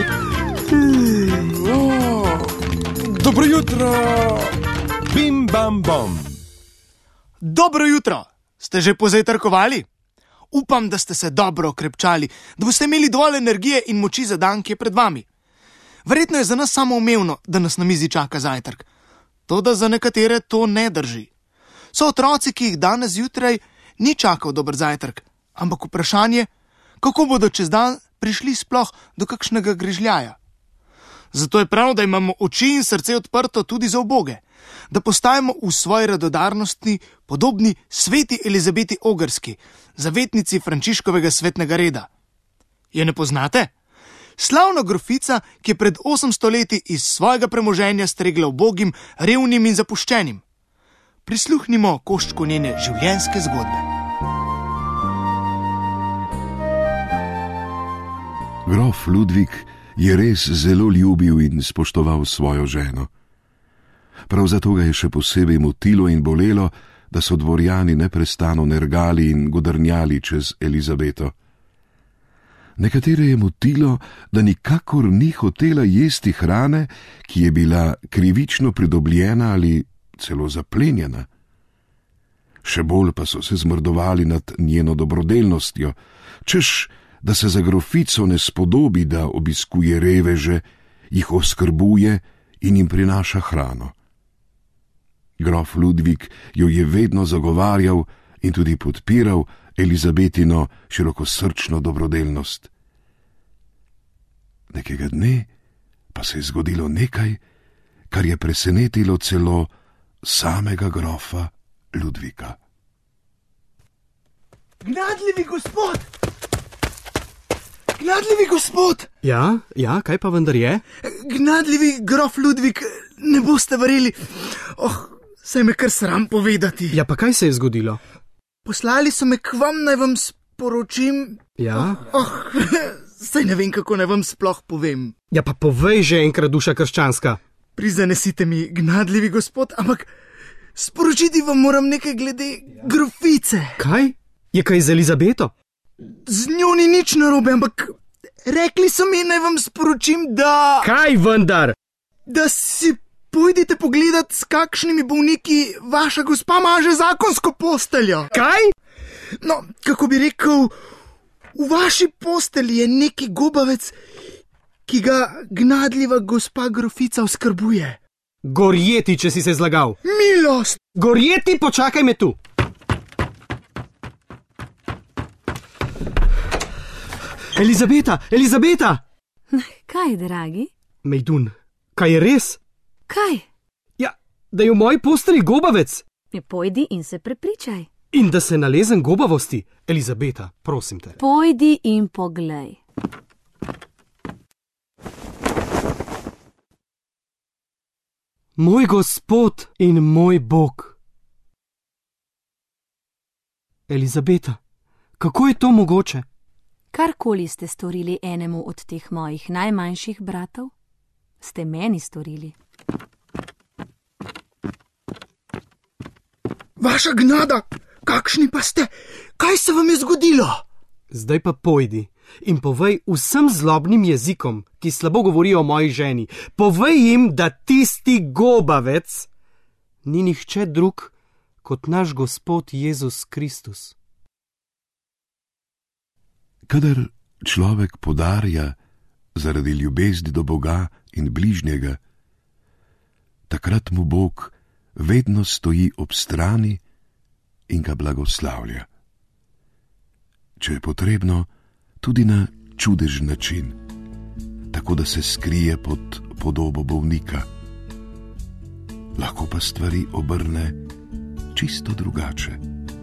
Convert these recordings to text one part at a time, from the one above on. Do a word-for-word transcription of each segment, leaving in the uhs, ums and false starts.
Dobro jutro! Bim, bam, bom. Dobro jutro! Ste že pozajtrkovali? Upam, da ste se dobro okrepčali, da boste imeli dovolj energije in moči za dan, ki je pred vami. Verjetno je za nas samoumevno, da nas na mizi čaka zajtrk. Toda za nekatere to ne drži. So otroci, ki jih danes zjutraj ni čakal dober zajtrk, ampak vprašanje, kako bodo čez dan prišli sploh do kakšnega grižljaja. Zato je prav, da imamo oči in srce odprto tudi za uboge, da postajamo v svoji radodarnosti podobni sveti Elizabeti Ogrski, zavetnici Frančiškovega svetnega reda. Je ne poznate? Slavna grofica, ki je pred osemsto leti iz svojega premoženja stregla ubogim, revnim in zapuščenim. Prisluhnimo koščku njene življenjske zgodbe. Grof Ludvik je res zelo ljubil in spoštoval svojo ženo. Prav zato ga je še posebej motilo in bolelo, da so dvorjani neprestano nergali in godrnjali čez Elizabeto. Nekatere je motilo, da nikakor ni hotela jesti hrane, ki je bila krivično pridobljena ali celo zaplenjena. Še bolj pa so se zmrdovali nad njeno dobrodelnostjo, češ, da se za grofico ne spodobi, da obiskuje reveže, jih oskrbuje in jim prinaša hrano. Grof Ludvik jo je vedno zagovarjal in tudi podpiral Elizabetino širokosrčno dobrodelnost. Nekega dne pa se je zgodilo nekaj, kar je presenetilo celo samega grofa Ludvika. Gnadljivi gospod! Gnadljivi gospod! Ja, ja, kaj pa vendar je? Gnadljivi grof Ludvik, ne boste verjeli. Oh, saj me kar sram povedati. Ja, pa kaj se je zgodilo? Poslali so me k vam, naj vam sporočim. Ja? Oh, saj ne vem, kako naj vam sploh povem. Ja, pa povej že enkrat, duša krščanska. Prizanesite mi, gnadljivi gospod, ampak sporočiti vam moram nekaj glede grofice. Kaj? Je kaj z Elizabeto? Z njo ni nič narobe, ampak rekli so mi, naj vam sporočim, da... Kaj vendar? Da si pojdite pogledat, s kakšnimi bolniki vaša gospa maže zakonsko posteljo. Kaj? No, kako bi rekel, v vaši postelji je neki gobavec, ki ga gnadljiva gospa grofica oskrbuje. Gorjeti, če si se zlagal. Milost! Gorjeti, počakaj me tu. Elizabeta, Elizabeta! Kaj, dragi? Mejdun, kaj je res? Kaj? Ja, da je v moji postelji gobavec. Je, pojdi in se prepričaj. In da se nalezem gobavosti. Elizabeta, prosim te. Pojdi in poglej. Moj gospod in moj Bog. Elizabeta, kako je to mogoče? Karkoli ste storili enemu od teh mojih najmanjših bratov, ste meni storili. Vaša gnada, kakšni pa ste? Kaj se vam je zgodilo? Zdaj pa pojdi in povej vsem zlobnim jezikom, ki slabo govorijo o moji ženi. Povej jim, da tisti gobavec ni nihče drug kot naš Gospod Jezus Kristus. Kadar človek podarja zaradi ljubezni do Boga in bližnjega, takrat mu Bog vedno stoji ob strani in ga blagoslavlja. Če je potrebno, tudi na čudežen način, tako da se skrije pod podobo bolnika. Lahko pa stvari obrne čisto drugače.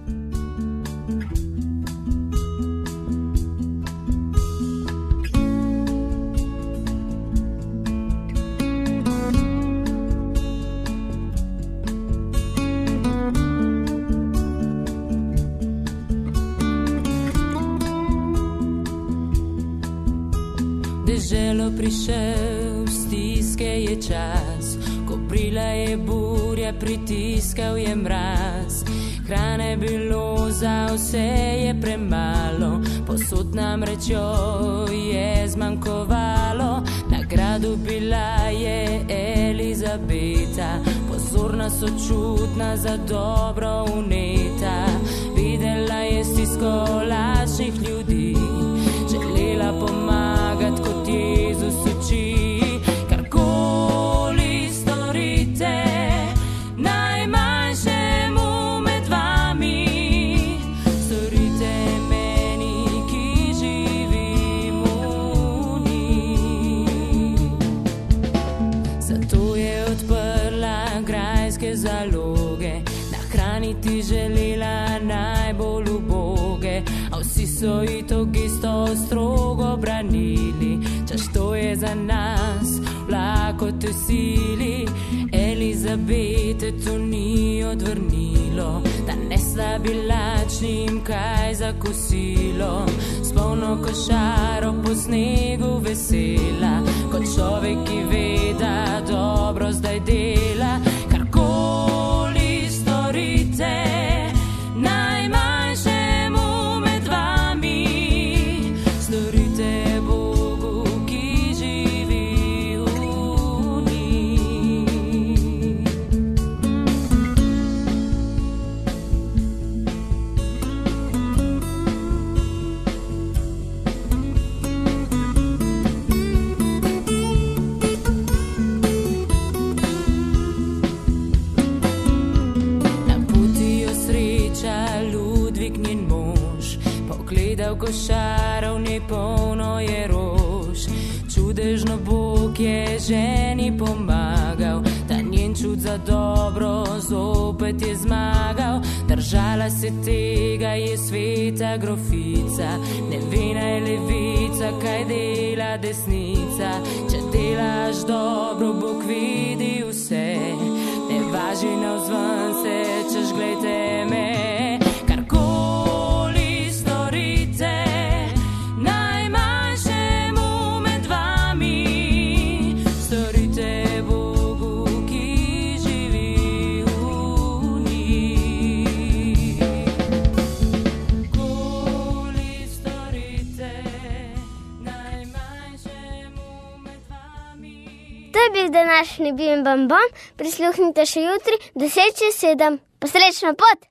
Deželo prišel, stiske je čas, ko brila je burja, pritiskal je mraz. Hrane bilo za vse je premalo, posod nam rečjo je zmanjkovalo. dobila je Elizabeta, pozorna, sočutna, za dobro uneta. Videla je stisko lačnih ljudi, želela pomagati kot Jezus uči. Karkoli storite najmanjšemu med vami, storite meni, ki živim v njih. Zato je odprla grajske zaloge, nahraniti želela najbolj uboge, a vsi so ji to gesto strogo branili. Češ to je za nas v lakote sili, Elizabete to ni odvrnilo, da nesla bi lačnim kaj za kosilo. S polno košaro po snegu vesela, kot človek, ki ve, da dobro zdaj dela. Karkoli storite najmanjšemu med vami, storite Bogu, ki živi v njih. Na poti jo sreča Ludvik, njen mož, pogledal košaro, v njej polno je rož. Čudežno Bog je ženi pomagal, ta njen čud za dobro zopet je zmagal. Držala se tega je sveta grofica, nevina je levica, kaj dela desnica. Če delaš dobro, Bog vidi vse, ne važi navzven se, češ glejte me. Karkoli storite najmanjšemu med vami, storite Bogu, ki živi v njih. Karkoli storite najmanjšemu med vami. To je bil današnji Bim Bam Bom. Prisluhnite še jutri, deset čez sedem. Pa srečno pot!